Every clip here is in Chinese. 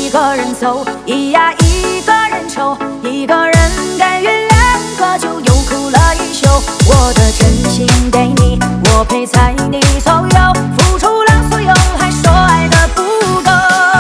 一个人走，咿呀一个人愁，一个人甘愿两个就又哭了一宿。我的真心给你，我陪在你左右，付出了所有，还说爱的不够。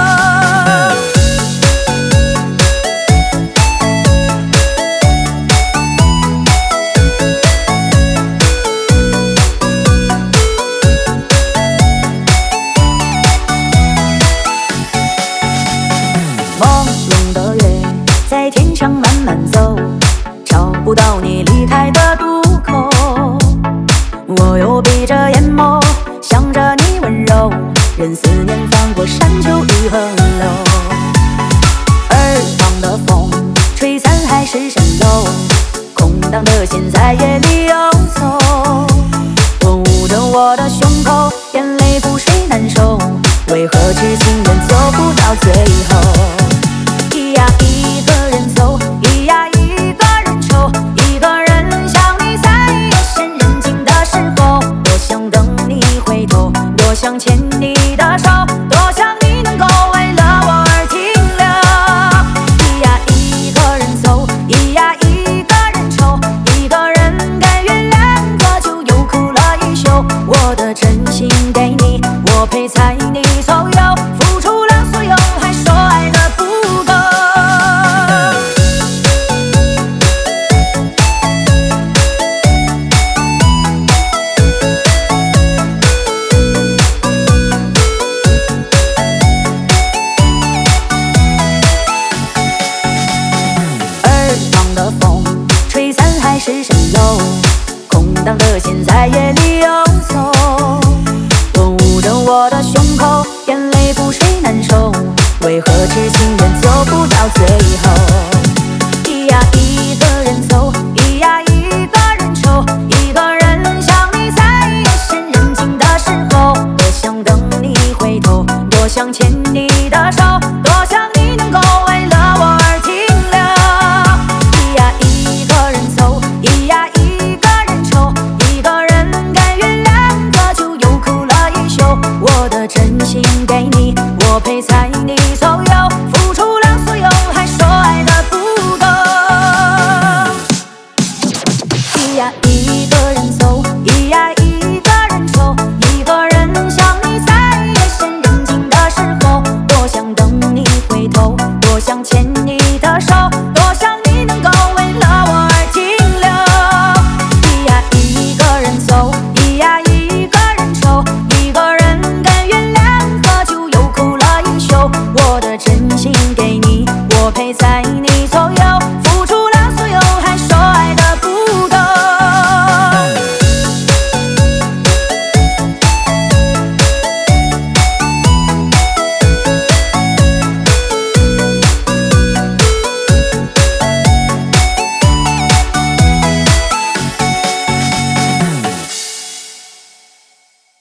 朦胧的月在天上慢慢走，找不到你离开的渡口。我又闭着眼眸，想着你温柔，任思念翻过山丘与河流。耳旁的风吹散海市蜃楼，空荡的心在夜里游走。我捂着我的胸口，眼泪覆水难收，为何痴情人走不到最后？咿呀一个人走，咿呀一个人愁，一个人想你在夜深人静的时候，多想等你回头，多想牵你的手，多想你能够为了我而停留。咿呀一个人走，咿呀一个人愁，一个人甘愿两个就又哭了一宿。我的真心给你，我陪在你左右，付出了所有，还说爱的不够。耳旁的风吹散海市蜃楼，空荡的心在夜里游走。我捂着我的胸口，眼泪覆水难收，为何痴情人走不到最后？咿呀一个人走，咿呀一个人愁，一个人想你在夜深人静的时候，多想等你回头，多想牵你的手，多想你能够为了我而停留。咿呀一个人走，咿呀一个人愁，一个人甘愿两个就又哭了一宿。我的真心给你，我陪在你左